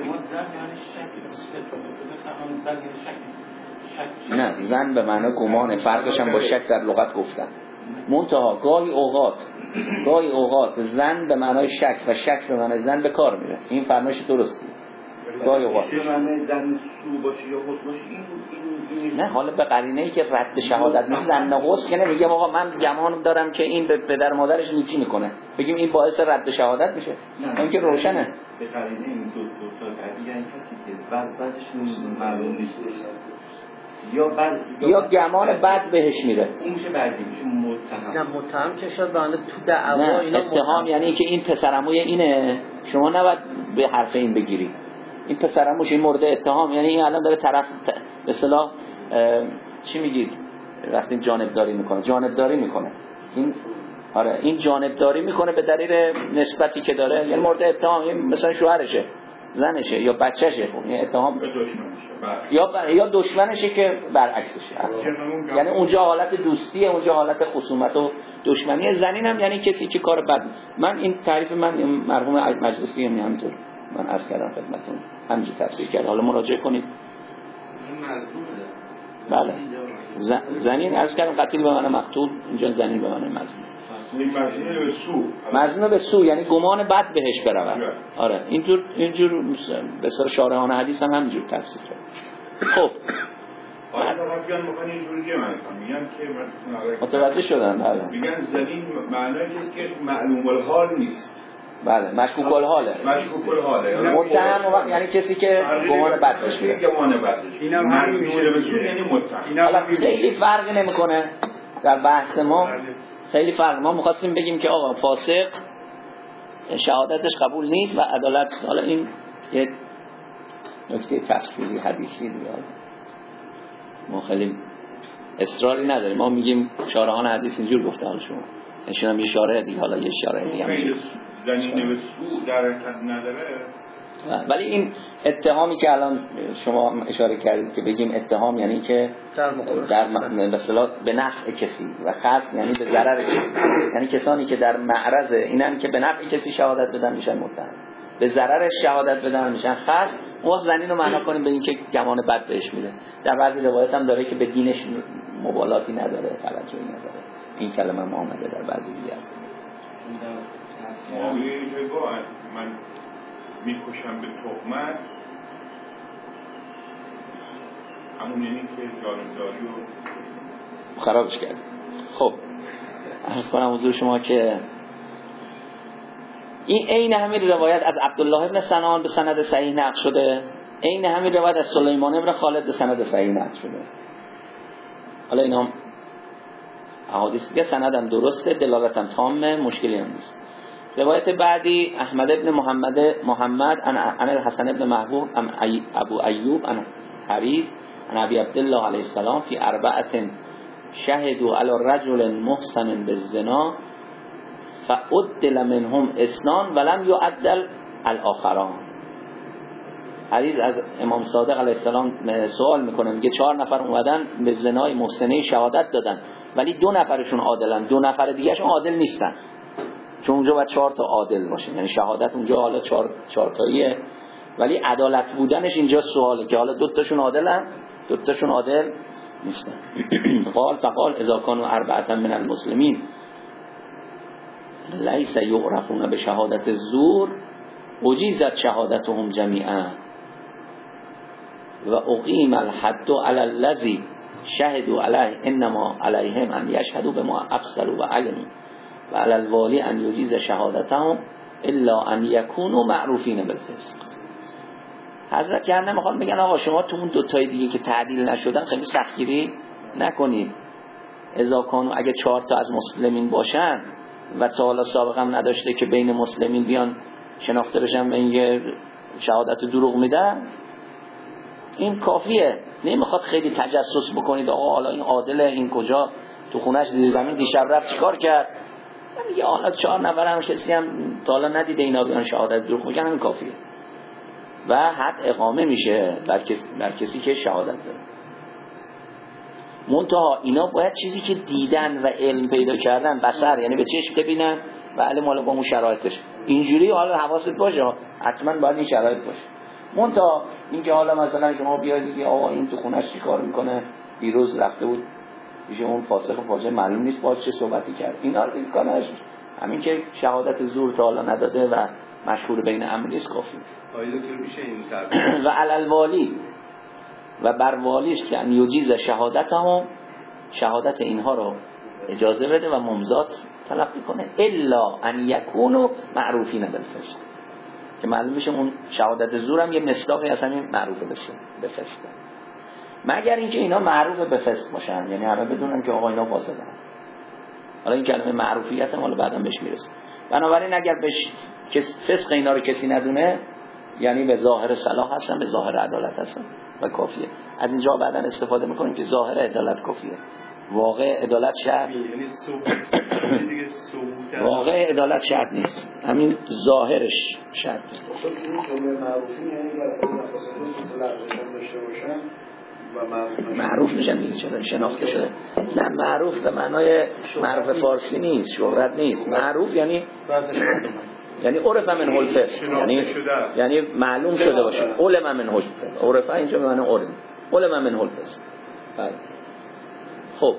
نه زن به معنی گمانه، فرقش هم با شک در لغت گفتن. منتها گاهی اوقات زن به معنای شک و شک به معنای زن به کار میره، این فرمایش درستی. گاهی اوقات به معنای زن سو باشه یا حس باشه این نه، حالا به قرینه‌ای که رد شهادت نیست، زن حس که نمیگم آقا من گمان دارم که این به پدر مادرش نیکی میکنه، بگیم این باعث رد شهادت میشه، اون که روشنه. به قرینه این دو تا یعنی کسی که بعدش معلوم نیست یا گمان بد بهش میره، اون میشه بعدی میشه متهم. نه متهم که شد بنده تو دعوا اینا اتهام، یعنی که این پسرعموی اینه، شما نباید به حرف این بگیری، این پسرعموش این مورد اتهام، یعنی این الان داره طرف به اصطلاح چی میگید وقتی جانبداری میکنه این آره این جانبداری میکنه به دلیل نسبتی که داره، یعنی مورد اتهام، یعنی مثلا شوهرشه، زنشه یا بچهشه، این اتهام یا دشمنشه که برعکسشه، یعنی اونجا حالت دوستیه، اونجا حالت خصومت و دشمنی. زنین هم یعنی کسی که کار بد. من این تعریف من مرحوم مجلسی همینطور من عرض کردم خدمتتون، همینجوری تفسیر کرد، حالا مراجعه کنید. بله زنین عرض کردم قتیل به معنی مقتول، اینجا زنین به معنی مظنون. مظنون به سو یعنی گمان بد بهش برود. آره اینجور به اصطلاح شارحان حدیث هم همینجور تفسیر کرد. خب میگن که متوجه شدن. بله میگن زنین معنی نیست که معلوم الحال نیست. بله مشکوک الحاله. متهم وقت یعنی کسی که گمان بد بهش میره. اینم همین میشه یعنی متهم. حالا خیلی فرقی نمیکنه در بحث ما، خیلی فرق. ما می‌خواستیم بگیم که آقا فاسق شهادتش قبول نیست و عدالت. حالا این یه نکته تفسیری حدیثی میاد، ما خیلی اصراری نداریم، ما میگیم شارحان حدیث اینجور گفته حال شما نشون هم یه شارح دیگه، حالا یه شارح دیگه هم زنین به سو در حرکت نداره. ولی این اتهامی که الان شما اشاره کردید که بگیم اتهام یعنی که در مثلا به نفع کسی و خاص یعنی به ضرر کسی، یعنی کسانی که در معرض اینن که به نفع کسی شهادت بدن میشن متهم. به ضررش شهادت بدن میشن خاص. ما زنین رو معنا کنیم به این که گمان بد بهش میده. در بعضی روایت هم داره که به دینش مبالاتی نداره، توجهی نداره. این کلمه هم آمده در بعضی دیگه است. من میکشم به تهمت، همون یعنی که جانبداری رو خرابش کرد. خب عرض کنم حضور شما که این عین همین روایت از عبدالله ابن سنان به سند صحیح نقل شده، عین همین روایت از سلیمان ابن خالد به سند صحیح نقل شده. حالا اینا احادیث دیگه سندم درسته، دلالتم تامه، مشکلی هم نیست. روایت بعدی احمد ابن محمد عن الحسن ابن محبوب عن ابو ایوب عن حریز عن ابی عبدالله علیه السلام فی اربعه شهدوا علی رجل محسن بالزنا فعدل منهم اثنان ولم يعدل الاخران. حدیث از امام صادق علیه السلام سوال میکنه، میگه 4 نفر اومدن به زنای محسنه شهادت دادن ولی 2 نفرشون عادلن، 2 نفر دیگهشون عادل نیستن، چون اونجا باید 4 تا عادل باشه، یعنی شهادت اونجا حالا 4 تاییه ولی عدالت بودنش اینجا سواله که حالا 2 تاشون عادلن 2 تاشون عادل نیستن. فقال اذا كانوا 4 من المسلمین لیس یعرفون به شهادت الزور اجیزت شهادتهم جمیعا و اقیم الحد علی الذی شهدوا علیه انما علیهم ان یشهدوا بما ابصروا و علموا و علی الوالی ان یجیز شهادتهم الا ان یکونوا معروفین بالفسق. حضرت جهنم میخوان بگن آقا شما تو اون 2 تای دیگه که تعدیل نشدن خیلی سختگیری نکنید. اذا کانوا اگه 4 تا از مسلمین باشن و تا حالا سابقه هم نداشته که بین مسلمین بیان شناخته بشن به این شهادت دروغ میدن، این کافیه. نمیخواد خیلی تجسس بکنید آقا حالا این عادله، این کجا تو خونش زیر زمین دیشب رفت چیکار کرد، میگه حالا 4 نفر هم کسی هم تا حالا ندیده اینا بیان شهادت دروغ میگن، همین کافیه و حد اقامه میشه بر کسی که شهادت داره. منتها اینا باید چیزی که دیدن و علم پیدا کردن، بصر یعنی به چشم ببینن و علم حالا با اون شرایطش اینجوری، حالا حواست باشه حتما باید این شرایط باشه. منتها اینکه حالا مثلا شما بیاید دیگه آقا این تو خونش چی کار میکنه، دیروز رفته بود پیش اون فاسق فاجر معلوم نیست باز چه صحبتی کرد، اینا رو امکانش همین که شهادت زور تا حالا نداده و مشهور بین امر نیست کافی. و علی الوالی و بر والی است که ان یجیز شهادتهم، شهادت اینها رو اجازه بده و ممضات طلب میکنه، الا ان یکونوا معروفین بالفسق، که معلوم میشه اون شهادت زور هم یه مصداقی از همین معروف به فسق، مگر اینکه اینا معروف به فسق باشن، یعنی همه بدونن که آقا اینا فاسقن. حالا این کلمه معروفیت هم حالا بعدا بهش میرسه. بنابراین اگر فسق اینا رو کسی ندونه، یعنی به ظاهر صلاح هستن، به ظاهر عدالت هستن و کافیه. از اینجا بعدا استفاده میکنیم که ظاهر عدالت کافیه، واقع عدالت شرط، یعنی واقع عدالت شرط نیست، همین ظاهرش شرط نیست. معروف میشن دیگه، شناخته شده. نه معروف به معنای معروف فارسی نیست، شهرت نیست. معروف یعنی عرف من الفسق، یعنی معلوم شده باشه. علم من الفسق، عرف اینجا به معنی علم من الفسق. خب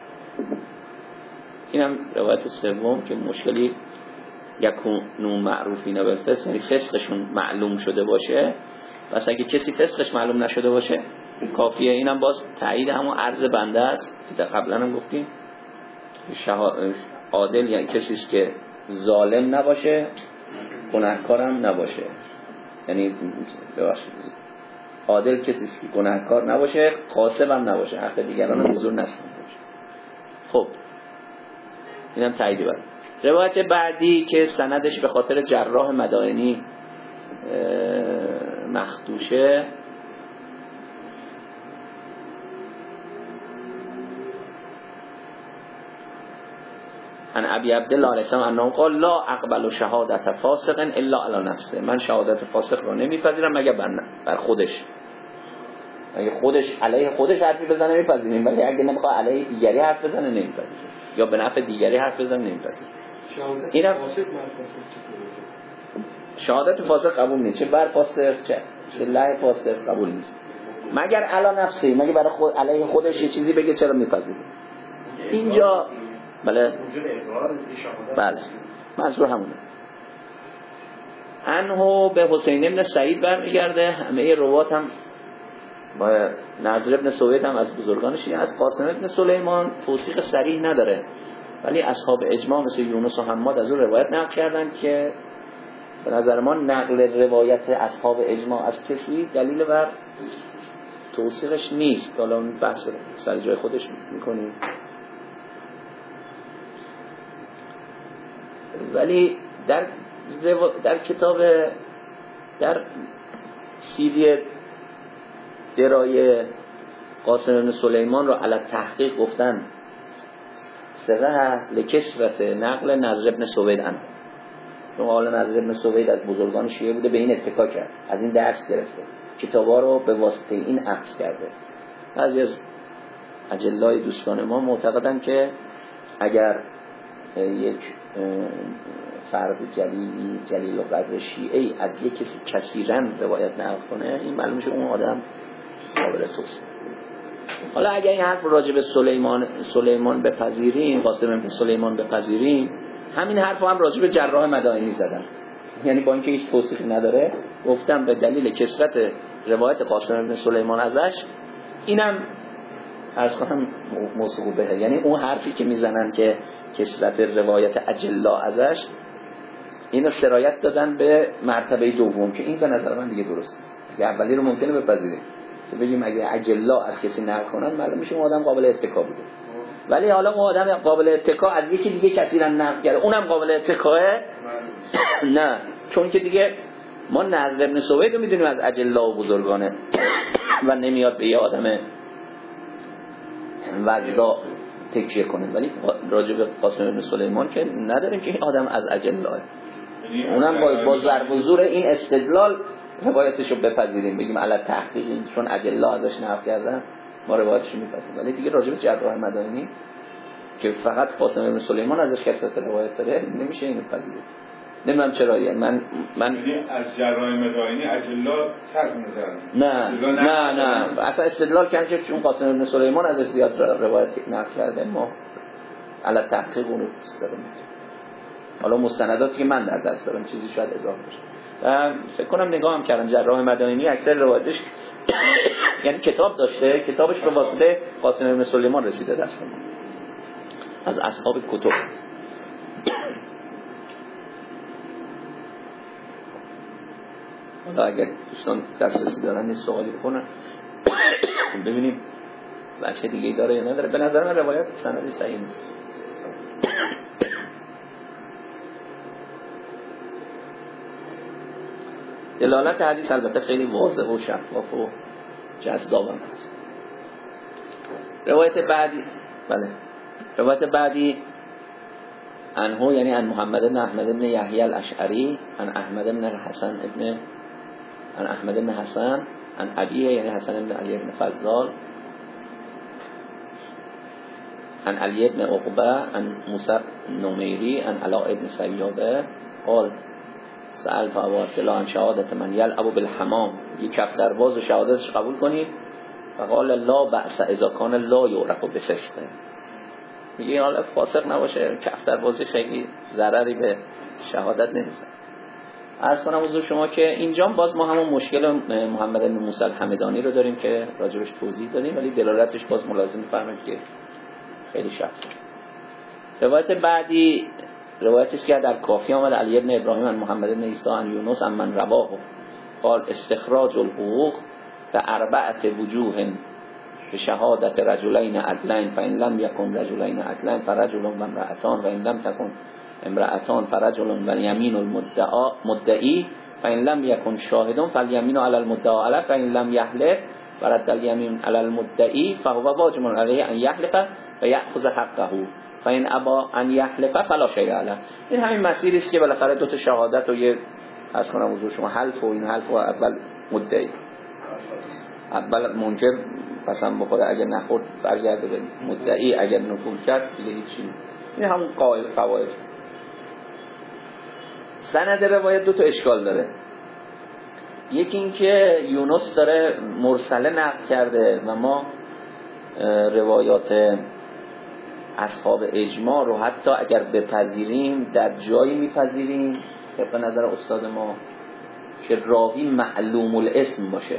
اینم روایت سوم که مشکلی یکونوا معروفین بالفسق، یعنی فسقشون معلوم شده باشه. پس اگه کسی فسقش معلوم نشده باشه کافیه. اینم باز تایید همون عرض بنده است که قبلا هم گفتیم، عادل یعنی کسی است که ظالم نباشه، گناهکارم نباشه. یعنی عادل کسی است که گناهکار نباشه، غاصب هم نباشه، حق دیگران رو بزور نستن باشه. خب اینم تایید بر روایت بعدی که سندش به خاطر جراح مدائنی مخدوشه، ان ابی عبدالله علیه السلام انه قال لا اقبل شهادت فاسق الا علی نفسه، من شهادت فاسق رو نمیپذیرم مگر بر خودش. اگه خودش علیه خودش حرفی بزنه میپذیریم، ولی اگه نمیخواد علیه دیگری حرف بزنه نمیپذیریم، یا به نفع دیگری حرف بزنه نمیپذیریم. شهادت فاسق من فاسق چطوره؟ شهادت فاسق قبول نیست، چه بر فاسق چه لای فاسق قبول نیست، مگر علی نفسی، مگر برای خود علیه خودش یه چیزی بگه چرا میپذیره. اینجا بله بله منظور همونه. انهو به حسین ابن سعید برمیگرده، همه روات هم با نضر ابن سوید هم از بزرگانش، از قاسم ابن سلیمان توثیق صریح نداره، ولی اصحاب اجماع مثل یونس و حماد از اون روایت نقل کردن که به نظر ما نقل روایت اصحاب اجماع از کسی دلیل بر توثیقش نیست. حالا اون بحث سر جای خودش میکنیم، ولی در کتاب در سیری درای قاسم بن سلیمان رو علی تحقیق گفتن سره هست لکثرت نقل نضر ابن سوید عنه، چون حالا نضر ابن سوید از بزرگان شیعه بوده، به این اتکا کرد، از این درس گرفته، کتابا رو به واسطه این اخذ کرده. بعضی از اجلای دوستان ما معتقدن که اگر یک فرد جلیل و قدر شیعه از یک کسی کثیراً روایت نقل کنه، این معلوم میشه اون آدم قابل توصیه. حالا اگر این حرف راجع به سلیمان بپذیریم، قاسم بن سلیمان بپذیریم، همین حرف هم راجع به جراح مدائنی زدن، یعنی با اینکه هیچ توصیفی نداره گفتم به دلیل کثرت روایت قاسم بن سلیمان ازش، اینم عرض کنم موثوق به، یعنی اون حرفی که میزنن که کثرت روایت اجلا ازش، اینو سرایت دادن به مرتبه دوم که این به نظر من دیگه درست نیست. اگه اولی رو ممکنه بپذیریم که بگیم اگه اجلا از کسی نقل کنن معلوم میشه اون آدم قابل اتکا بوده، ولی حالا اون آدم قابل اتکا از یکی دیگه کثیرا نقل کرده، اونم قابل اتکاه نه، چون که دیگه ما نضر ابن سوید رو میدونیم از اجلا و بزرگانه و نمیاد به یه آدم وجدا تکیه کنیم، ولی راجع به قاسم بن سلیمان که نداریم که این آدم از اجلاه، اونم با ضرب و زور این استدلال روایتشو بپذیریم، بگیم علی تحقیق چون اجلا ازش نقل کردن ما روایتشو میپذیریم. ولی دیگه راجع به جراح مدائنی که فقط قاسم بن سلیمان ازش کثرت روایت داره نمیشه اینو پذیریم. نمیدونم چرا، یعنی من از جراح مدائنی اجلا صرف نظر نه اصلا استدلال کردن که چون قاسم بن سلیمان ازش زیاد روایت نقل کرده ما علی تحقیق اونو استفاده. حالا مستنداتی که من در دست دارم چیزی شاید اضافه بشه، فکر کنم نگاهم کردم جراح مدائنی اکثر روایتش یعنی کتاب داشته، کتابش به واسطه قاسم بن سلیمان رسیده دست ما از اصحاب کتب. حالا اگر دوستان دسترسی دارن این سوالی بکنن ببینیم بچه دیگه داره یا نداره. به نظر من روایت سندی صحیح نیست. دلالت حدیث البته خیلی واضح و شفاف و جذاب هست. روایت بعدی عنه یعنی عن محمد بن احمد بن یحیی الاشعری عن احمد بن الحسن عن احمد بن حسن عن ابیه یعنی حسن بن علی بن فضال عن علی بن عقبه عن موسی نمیری عن علاء بن سیابه قال سألت ابو عبدالله عن شهادت من یلعب بالحمام، یک کفترباز و شهادتش قبول کنید. فقال لا بأس اذا کان لا یعرف بفسق، میگه حالا فاسق نباشه، کفتربازی خیلی ضرری به شهادت نمیزنه. عرض کنم حضور شما که اینجا باز ما همون مشکل محمد بن موسی الحمدانی رو داریم که راجبش توضیح دادیم، ولی دلالتش باز ملازم می‌فرمایید که خیلی شفاف. روایت بعدی روایتی است که در کافی آمد علی بن ابراهیم عن محمد بن عیسی عن یونس عن من رواه قال استخراج الحقوق بأربعة وجوه بشهادت رجلین عدلین فإن لم يكن رجلین عدلین فرجل و امرأتان و إن لم تكن امرأتان فرجل و یمین المدعی فإن لم يكن شاهد فالیمین علی المدعى علیه فإن لم يحلف فرد الیمین علی المدعی فهو واجب علیه ان یحلف و یأخذ حقه فإن ابا ان یحلف فلا شیء علیه. این همین مسیری است که بالاخره دو تا شهادت و یه از کنم حضور شما حلف و این حلف و اول مدعی اول منکر قسم بخوره، اگر نخورد برگرده به مدعی، اگر نقول کرد دیگه هیچی. این همون قواعد. سند روایت دو تا اشکال داره. یکی این که یونس داره مرسله نقل کرده و ما روایات اصحاب اجماع رو حتی اگر بپذیریم در جایی میپذیریم که به نظر استاد ما که راوی معلوم الاسم باشه،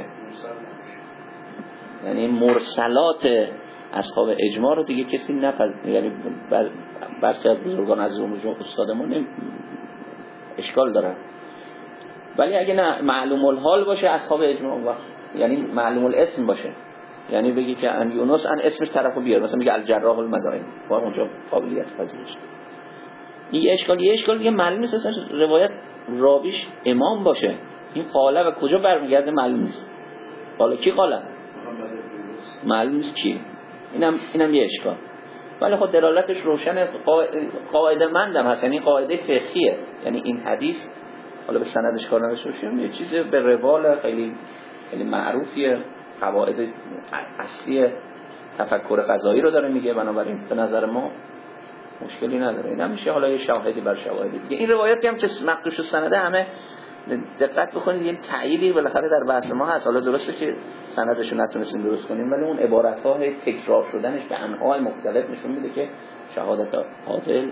یعنی مرسلات اصحاب اجماع رو دیگه کسی یعنی برخی از بزرگان از استاد ما اشکال دارن. ولی اگه نه معلوم الحال باشه اصحاب اجماع یعنی معلوم الاسم باشه، یعنی بگی که ان یونس ان اسمش طرفو بیار، مثلا میگه الجراح المدائن، با اونجا قابلیت پذیرش. این اشکال دیگه معلوم نیست اصلا روایت راویش امام باشه. این قاله و کجا برمیگرده معلوم نیست. قاله کی قاله؟ معلوم نیست کی. اینم یه اشکال. ولی خود دلالتش روشنه، قاعده مندم هست، یعنی قاعده فقهیه. یعنی این حدیث حالا به سندش کار نداشته باشیم، یه چیز به روال خیلی معروفیه، قواعد اصلی تفکر قضایی رو داره میگه، بنابراین به نظر ما مشکلی نداره. این میشه حالا یه شاهدی بر شواهدی دیگه. این روایتی هم که مخدوش سنده همه دقت بکنید یه تأییدی بالاخره در بحث ما هست. حالا درسته که سندش رو نتونستیم درست کنیم، ولی اون عبارت‌ها تکرار شدنش به انواع مختلف نشون میده که شهادت عادل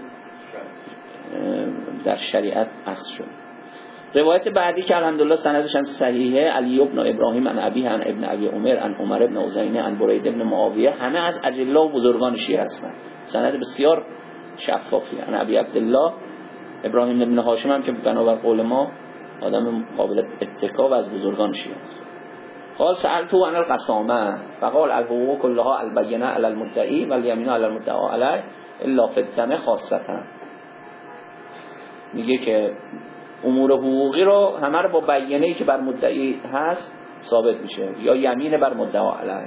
در شریعت اخذ شد. روایت بعدی که الحمدلله سندش هم صحیحه، علی ابن ابراهیم عن ابیه عن ابن ابی عمر عن عمر ابن عزینه عن برید ابن معاویه، همه از اجله و بزرگان شیعه هستند. سند بسیار شفافی. عن ابی عبدالله ابراهیم ابن هاشم هم که بنابر قول ما آدم قابل اتکا و از بزرگان شیعه است. قال سألته عن القسامه فقال الحقوق كلها البینه علی المدعی والیمین علی المدعی علیه الا فی الدم خاصه. میگه که امور حقوقی رو همه رو با بیانه‌ای که بر مدعی هست ثابت میشه، یا یمین بر مدعی علیه،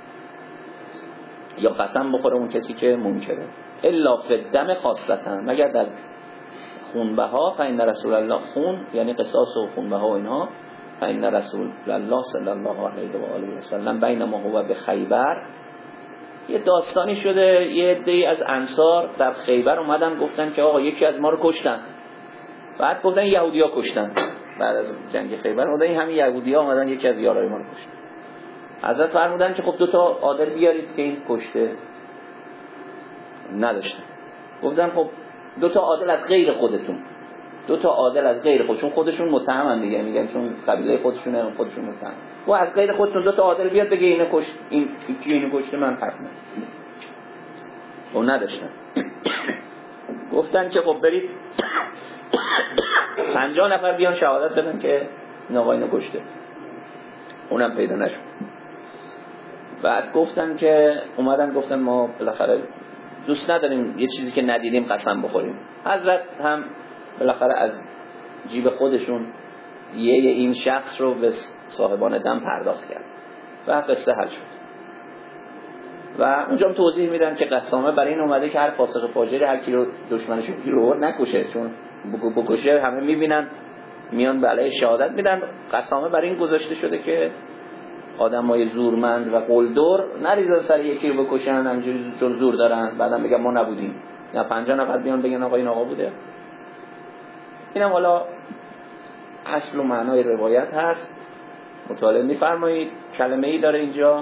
یا قسم بخوره اون کسی که منکره. الا فی الدم خاصه، مگر در خونبها. فإن رسول الله خون یعنی قصاص و خونبها و اینها. فإن رسول الله صلی الله علیه و آله و سلم بینما هو به خیبر، یه داستانی شده، یه عده‌ای از انصار در خیبر اومدن گفتن که آقا یکی از ما رو کشتن. بعد گفتن یهودی‌ها کشتن. بعد از جنگ خیبر اومدن همین یهودی‌ها اومدن یکی از یارای ما رو کشتن. حضرت فرمودن که خب 2 تا عادل بیارید که این کشته. نداشتن. گفتن خب 2 تا عادل از غیر خودتون، 2 تا عادل از غیر خودشون، خودشون متهمن دیگه، میگن چون قبیله خودشونه خودشون متهم. و از غیر خودتون 2 تا عادل بیاد بگه اینو کشت، این کی اینو کشته، من حق ندارم. و نداشتن. گفتن که خب برید 50 نفر بیان شهادت بدن که این آقا اینو کشته. اونم پیدا نشد. بعد گفتن که اومدن گفتن ما بالاخره دوست نداریم یه چیزی که ندیدیم قسم بخوریم. حضرت هم بالاخره از جیب خودشون دیه این شخص رو به صاحبان دم پرداخت کرد و قصه حل شد. و اونجا هم توضیح میدن که قسامه برای این اومده که هر فاسق فاجری هر کی رو دشمنش رو نکشه، چون بکشه همه میبینن میان به علیه شهادت میدن. قسامه برای این گذاشته شده که آدمای زورمند و قلدر نریزن سر یکی رو بکشن همینجوری چون زور دارن، بعدم بگن ما نبودیم، یا 50 نفر بیان بگن آقا این آقا بوده. اینم حالا اصل و معنای روایت هست. مطالعه میفرمایید. کلمه ای داره اینجا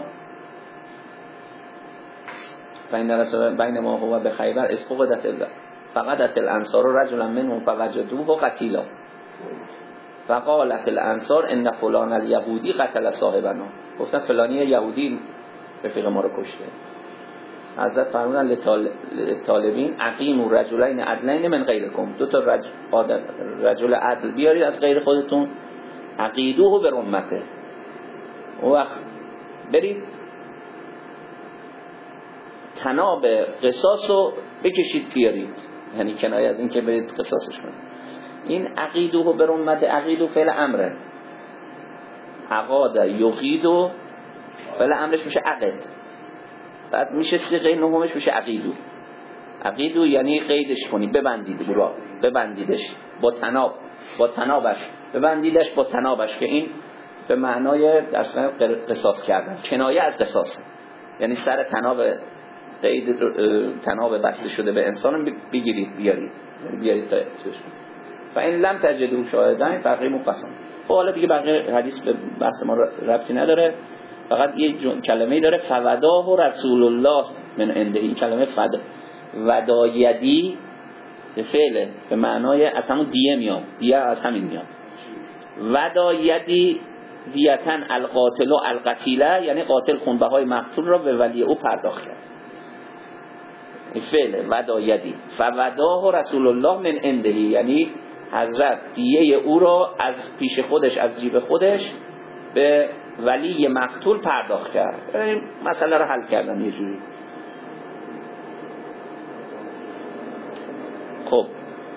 بین ما هو به خیبر فقدت الانصار رجلا منهم فوجدوه قتیلا فقالت الانصار ان فلان الیهودی قتل صاحبنا. گفتن فلانی یهودی رفیق ما رو کشته. حضرت فرمودن لطالبین اقیموا رجلین عدلین من غیرکم، 2 تا رجل عدل بیارید از غیر خودتون، عقیدوه به رمته، اون وقت برید تناب قصاص رو بکشید بیارید، یعنی کنایه از این که برید قصاصش کنید. این عقیدوه به رمته، عقیدو فعل امره، عقاد یقیدو فعل امرش میشه عقد، بعد میشه صیغه نهمش میشه عقیدو. عقیدو یعنی قیدش کنی، ببندید، ببندیدش با تنابش، ببندیدش با تنابش، که این به معنای اصلا قصاص کردن، کنایه از قصاص، یعنی سر تناب بسته شده به انسان بگیرید بیارید، یعنی بیارید تا چشم. فإن لم تجدوا شاهدین فاقیموا القسم. خب حالا دیگه بقیه حدیث به بحث ما ربطی نداره، فقط یه کلمه‌ای داره فوداه رسول الله من عنده. این کلمه ودایدی فعله به معنای از همون دیه میاد، دیه از همین میاد. ودایدی دیتن القاتل و القتیله، یعنی قاتل خونبهای مقتول را به ولی او پرداخت کرد. این فعله ودایدی. فوداه رسول الله من عنده، یعنی حضرت دیه او را از پیش خودش، از جیب خودش به ولی مقتول پرداخت کرد. این مسئله رو حل کردن یه جوری. خب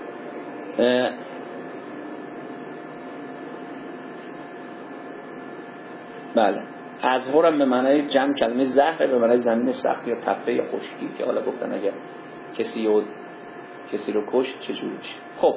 بله، ازهرم به معنای جمع کلمه زهره، به معنای زمین سخت یا تپه یا خشکی، که حالا گفتن اگر کسی رو کشت چجوری میشه. خب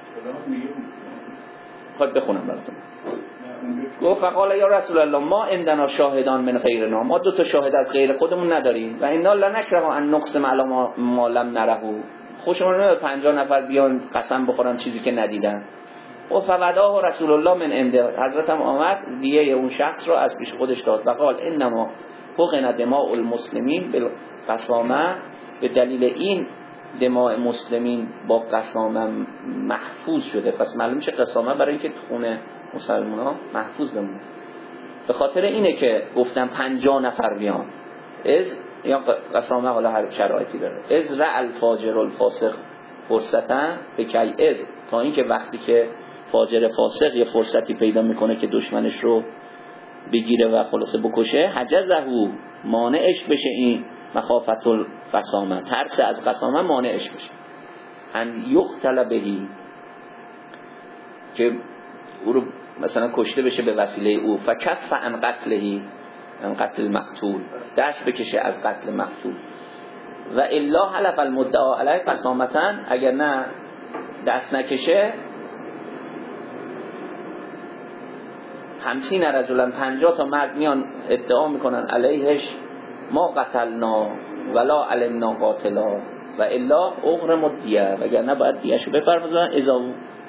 خود بخونم براتون. گفت فقال یا رسول الله ما عندنا شاهدان من غیرنا، ما دو تا شاهد از غیر خودمون نداریم. و انا لنکره ان نقسم علی ما لم نره، خوشمون نمیاد 50 نفر بیان قسم بخورن چیزی که ندیدن. و فوداه رسول الله من عنده، حضرت هم آمد دیه اون شخص رو از پیش خودش داد. و قال انما حقن دماء المسلمین بالقسامه، به دلیل این دماء مسلمین با قسامه محفوظ شده. پس معلوم میشه قسامه برای اینکه خون مسلمان‌ها محفوظ بمونه. به خاطر اینه که گفتم 50 نفر بیان، یا قسامه حالا هر شرایطی داره. از رع الفاجر الفاسق فرصتا به کی از، تا اینکه وقتی که فاجر فاسق یه فرصتی پیدا میکنه که دشمنش رو بگیره و خلاصه بکشه، حجزه مانعش بشه، این مخافت القسامه، ترس از قسامه مانعش بشه، ان یقتل بهی، که او رو مثلا کشته بشه به وسیله او. فکف عن قتلهی، عن قتل مقتول، دست بکشه از قتل مقتول. و الا حلف المدعا علیه قسامتا، اگر نه دست نکشه 50 رجلا 50 تا مرد میان ادعا میکنن علیهش ما قتلنا ولا علمنا قاتلا و الا اغرم الدیه، وگرنه باید دیهشو بپردازن. اذا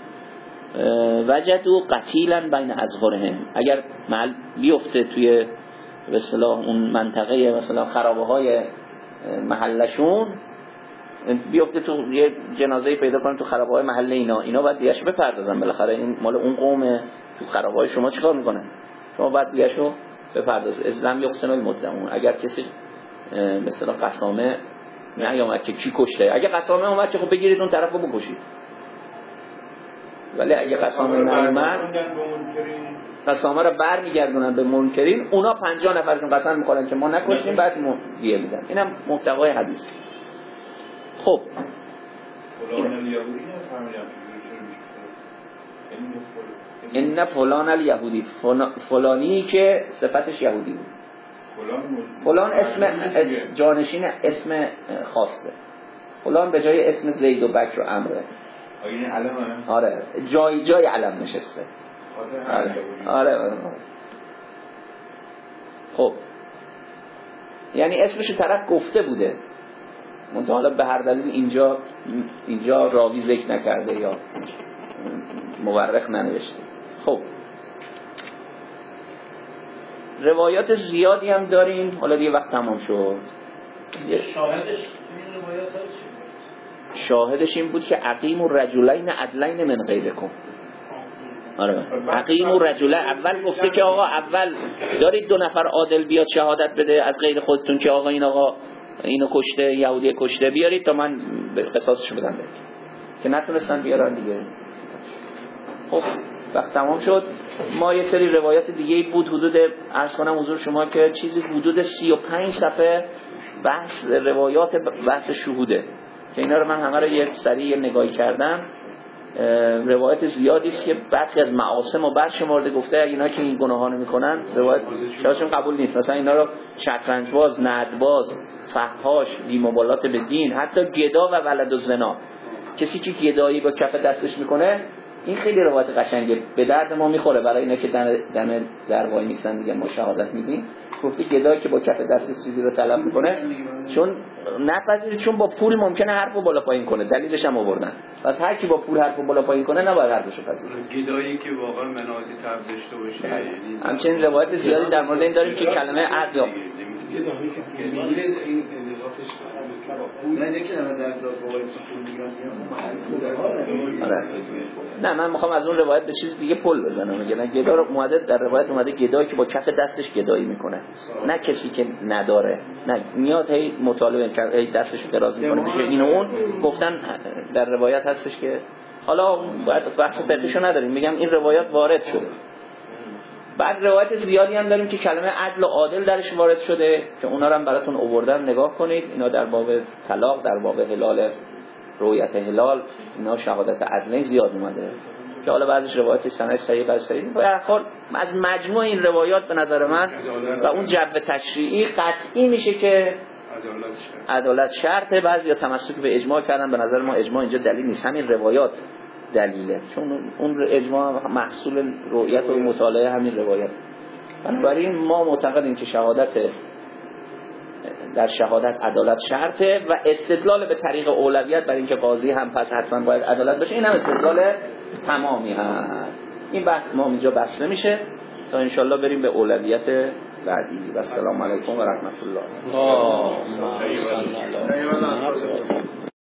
وجدوا قتیلا بین ازهرهم، اگر بیفته توی به اصطلاح اون منطقه مثلا خرابه های محلشون، بیفته تو یه جنازه پیدا کنن تو خرابه های محله اینا باید دیهشو بپردازن. بالاخره این مال اون قومه، تو خرابه های شما چیکار میکنن؟ شما باید دیهشو بپرداز. اسلام یقسم المدعون، اگر کسی مثلا قسامه نیامد که کی کشته، اگه قسامه اومد که خب بگیرید اون طرفو بکشید، ولی اگه قسامه نیامد قسامه رو برمیگردونن به منکرین، اونا 50 نفرشون قسم میخورن که ما نکشتیم، بعد دیه میدن. اینم محتوای حدیث. خب این فلان الیهودی، فلانی که صفتش یهودی بود. فلان اسم جانشین، اسم خاصه. فلان به جای اسم زید و بکر و عمره. آره جای علم نشسته. آره. خب یعنی اسمش طرف گفته بوده، منتها حالا به هر دلیل اینجا راوی ذکر نکرده یا مورخ ننوشته. خب روایات زیادی هم داریم، حالا دیگه وقت تمام شد. شاهدش این بود که اقیموا الرجلین عدلین من غیرکم. آره اقیموا الرجلین، اول گفته که آقا اول دارید 2 نفر عادل بیاد شهادت بده از غیر خودتون که آقا این آقا اینو کشته، یهودی کشته، بیارید تا من به قصاصش بدم، که نتونستن بیارن دیگه. خب وقت تمام شد. ما یه سری روایات دیگه بود، حدود عرض کنم حضور شما که چیزی حدود 35 صفحه بحث روایات بحث شهوده، که اینا رو من همه رو یه سریع نگاهی کردم. روایت زیادی است که برخی از معاصم و برشمرده گفته اینا که این گناها میکنن روایت شاشون قبول نیست. مثلا اینا رو شطرنج‌باز، نردباز، فحاش، بی‌مبالات به دین، حتی گدا و ولد الزنا، کسی که گدایی با کف دستش میکنه این خیلی روایت قشنگه، به درد ما میخوره برای اینا که دم در وای میستن دیگه ما شهادت میدیم. گفته گدایی که با کف دست چیزی رو طلب میکنه چون نپذیره، چون با پول ممکنه حرفو بالا پایین کنه، دلیلش هم آوردن. پس هر کی با پول حرفو بالا پایین کنه نباید حرفشو پذیره. گدایی که واقعا مناطی تب داشته باشه، یعنی همچنین روایت زیادی در مورد این داریم که کلمه عدل گدایی که میگه این اضافهش نه که در داد باور نه من میخوام از اون روایت به چیز دیگه پل بزنم. میگن گدا رو اومده در روایت اومده گدایی که با کف دستش گدایی میکنه، نه کسی که نداره، نه میاد هی مطالبه هی دستش دراز میکنه میشه این و اون. گفتن در روایت هستش که حالا باید بحث فقهیشو نداریم، میگم این روایات وارد شده. بعد روایت زیادی هم داریم که کلمه عدل و عادل درش وارد شده که اونا رو هم براتون آوردم، نگاه کنید. اینا در باب طلاق، در باب هلال، رؤیت هلال، اینا شهادت عدلین زیاد اومده که حالا بعضیش روایت سند صحیح بعضی صحیح. به هر حال از مجموع این روایات به نظر من و اون جو تشریعی قطعی میشه که عدالت شرطه. بعضیا تمسک به اجماع کردن، به نظر ما اجماع اینجا دلیل نیست، همین روایات دلیله، چون اون اجماع محصول رؤیت و مطالعه همین روایت. بنابراین ما معتقدیم که در شهادت عدالت شرطه و استدلال به طریق اولویت برای اینکه قاضی هم پس حتما باید عدالت باشه، این هم استدلال تمامی هست. این بحث ما اینجا بسته میشه تا انشالله بریم به اولویت بعدی. و السلام علیکم و رحمت الله.